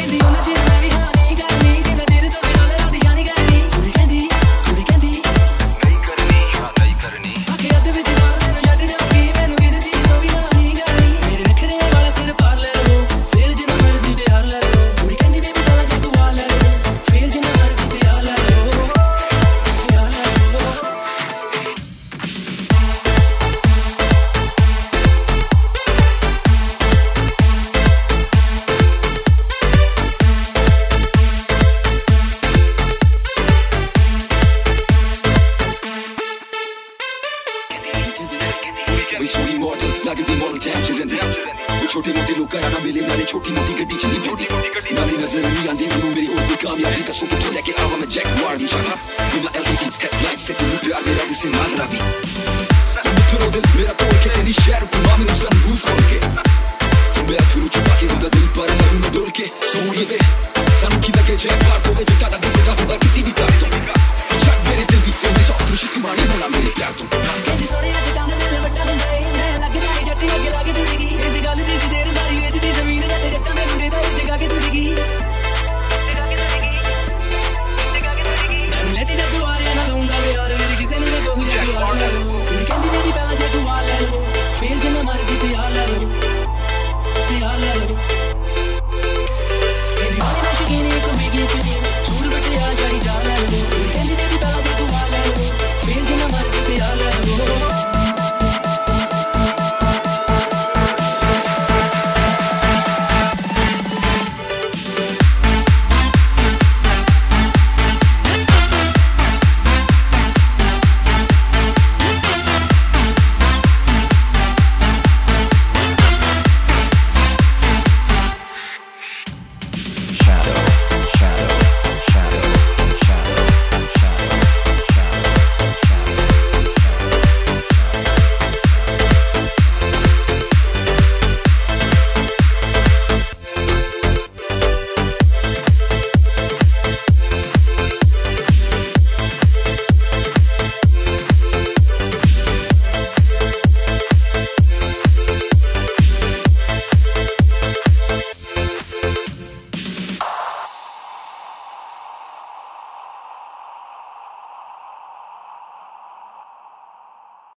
छोटे मोटे लोग कराना मिले नाले छोटी मोटी गड्डी चली बैठी नाले नजर नहीं आंदी मैनू मेरी और कोई कामयाबी दसो किथों लेके आवा मैं जैक मार दी जाना बिना एलईडी हेडलाइट्स ते तू प्यार मेरा दिसे माजरा भी मित्रों दिल मेरा तोड़ के तेरी शहर घुमा मैनू सनरूफ खोल के मैं थरू छुपा के हुंदा दिल पर मरू न डोल के सोनिए वे सानू की लगे जैक मार तो वे जटा दा दिल दा हुंदा किसी भी तार तो छट मेरे दिल दी ते मैं सौ खुशी की मानी होना मेरे प्यार तो कहदी सोने अज टांग मेरे बट्टा हुंदा ए मैं लग जाए जट्टी अगे लागे तुझी इस गल दी सी देर सारी वेचदी जमीन दा ते जट्टा मैं मुंडे दा जगा के तुझी